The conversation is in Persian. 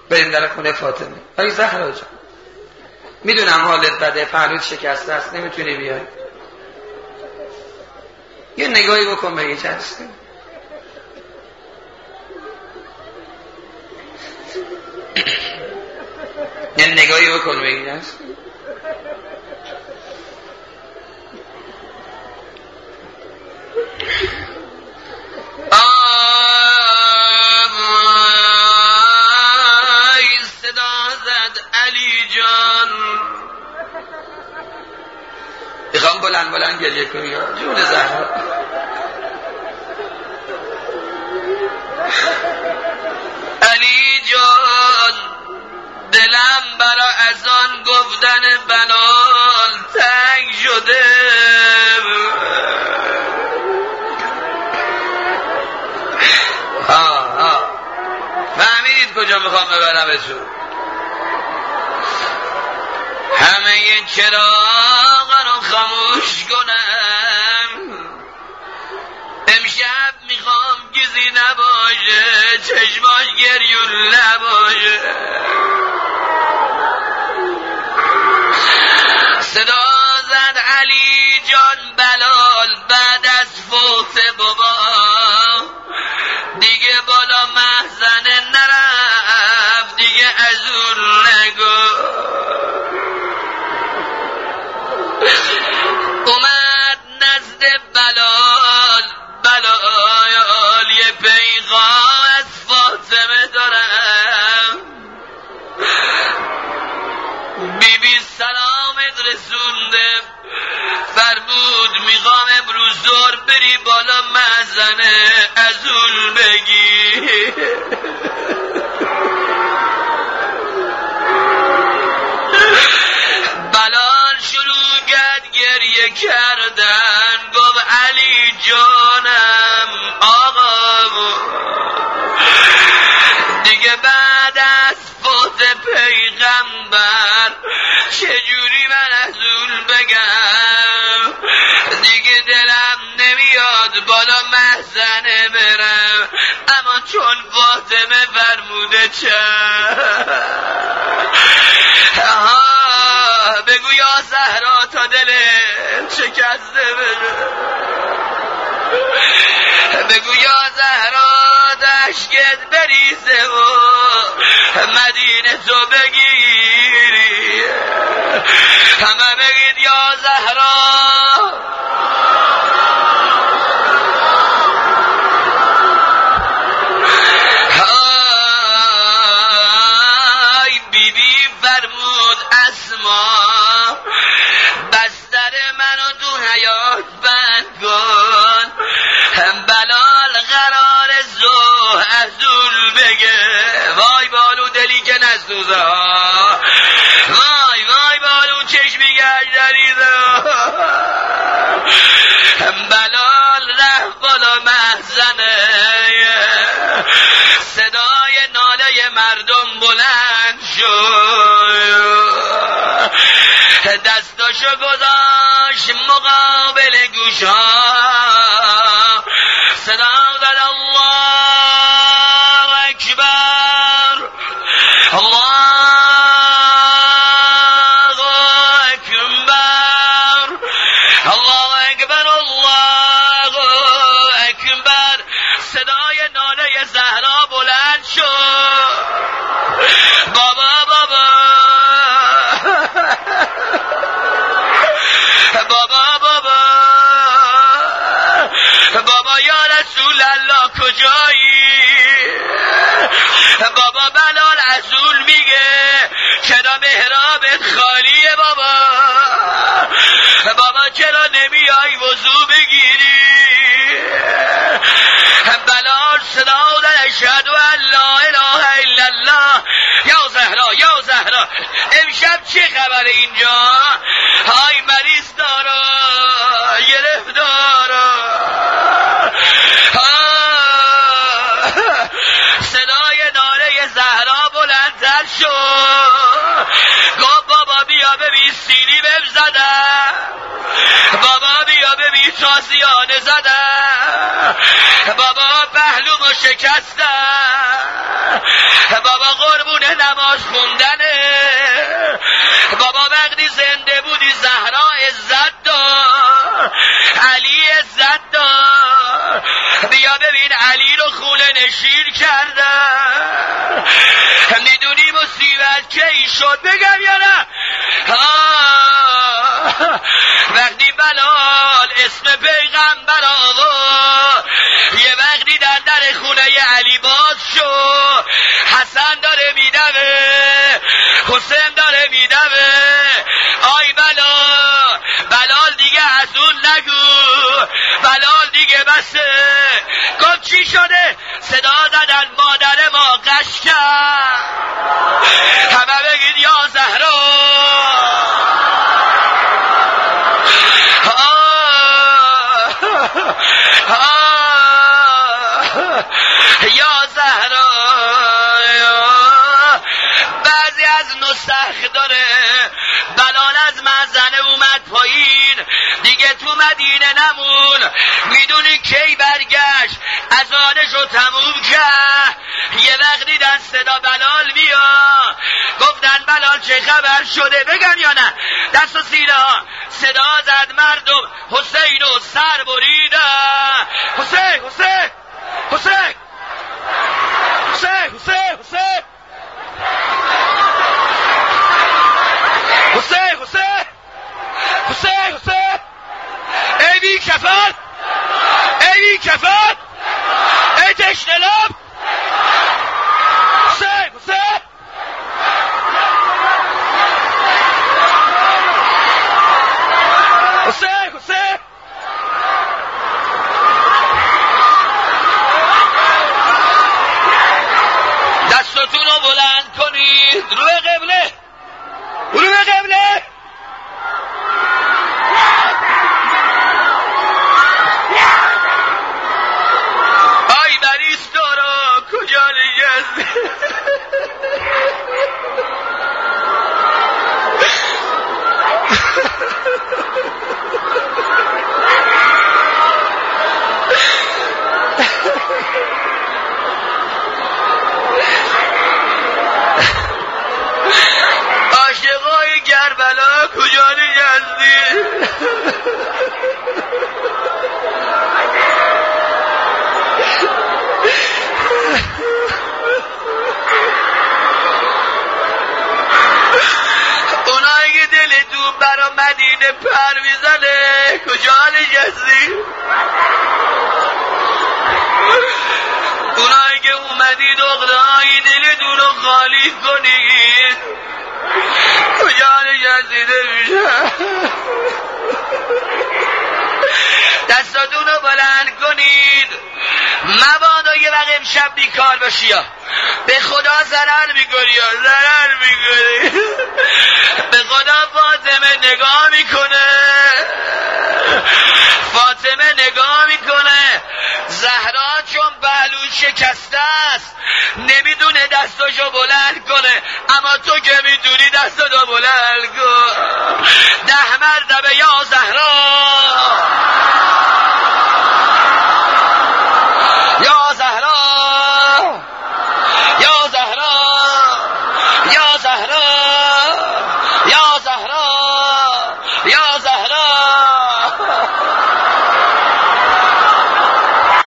بریم در خونه فاطمه. ولی زهرا جان میدونم حالت بده، پهلوت شکسته است، نمیتونی بیای، یه نگاهی بکن به یه جسته. یه نگاهی بکن به این جسته. میخوام بلند بلند گریه کنی جون زهرا. علی جان دلم برا از آن گفتن بلال تنگ شده. فهمیدید کجا میخوام ببرمتون؟ همه چراغ رو خاموش کنم، امشب میخوام کسی نباشه، چشماش گریون نباشه. صدا زد علی جان بلال بعد از فوت بابا دیگه بالا محزن نرفت، دیگه از اون نگو. اومد نزد بلال، بلال یه پیغام از فاطمه دارم، بیبی سلامت رسونده، فرمود میخوام امروز زور بری بالا مزنه از اون بگی. بلال شروع کرد گریه کردن، گفت علی جانم آقا دیگه بعد از فوت پیغمبر چجوری من از اون بگم، دیگه دلم نمیاد بالا محزنه برم، اما چون فاطمه فرموده بگو یا زهرا تا دلت شکسته بره، بگو یا زهرا دشکت بریزه و مدینه تو بگیری، همه بگید یا زهرا. بیبی فرمود اسما بستر منو تو حیات بند کن، بلال قرار زو ازول بگه. وای بالو دلی که نسوزه، وای وای بالو چشمی گشتریزه. بلال رفت بالا محزنه، صدای ناله مردم بلند شد، دستاشو گذاشت مقابل گوشا، صدا زد الله اکبر الله اکبر الله اکبر الله اکبر. صدای ناله زهرا بلند شد، بابا بابا بابا بابا بابا یا رسول الله کجایی؟ بابا بلال رسول میگه چرا محرابت خالیه بابا؟ بابا چرا نمیای وضو بگیری؟ بلال صدا داد اشهد ان لا اله الا الله. یا زهرا یا زهرا امشب چه خبره اینجا؟ های مریض دارا گرفتارا. صدای ناله زهرا بلندتر شد، گفت بابا بیا ببین سینی بهم زدن، بابا بیا ببین تازیانه زدن، بابا پهلومو شکستن، بابا قربونه نماز خوندنه. بابا وقتی زنده بودی زهرا عزت دار، علی عزت دار. بیا ببین علی رو خونه نشین کردن. میدونی مصیبت کی شد بگم یا نه؟ وقتی بلال اسم پیغمبر آورد، یه وقتی در خونه علی باز شد، حسن داره میدوه، حسین داره میدوه. آی بلال دیگه از اون نگو، بلال دیگه بسه. گفت چی شده؟ صدا زدن مادر ما قش کرد. همه بگید یا زهرا. یا زهرا. بعضی از نسخ داره بلال از مزنه اومد پایین، دیگه تو مدینه نمون. میدونی کی برگشت؟ اذانشو تموم کرد. یه وقتی در صدا بلال بیا، گفتن بلال چه خبر شده بگم یا نه؟ دست و سینه ها صدا زد مردم حسین و سر بریده. حسین حسین حسین حسین حسین حسین حسین حسین حسین. ای بی کفر، ای بی کفر، ای تشنلاب. حسین حسین حسین حسین. دستتون رو بلند کنید روی قبله، روی قبله. آی بریس دارا کجا نگزده؟ عاشقای کربلا کجا نگزدی؟ اونایی که دلتون برا مدینه پر میزنه کجا نگزدی؟ اونایی که اومدید اغرایی دلتون رو خالی کنید کجا نگزیده میشه؟ دستاتون رو بلند کنید. مبادا یه وقت امشب بیکار باشی یا به خدا ضرر میکنی یا ضرر میکنی. به خدا فاطمه نگاه میکنه، فاطمه نگاه میکنه. زهرا چون پهلو شکسته است نمیدونه دستاشو بلند کنه، اما تو که میدونی دستاتو بلند کن. 10 مرد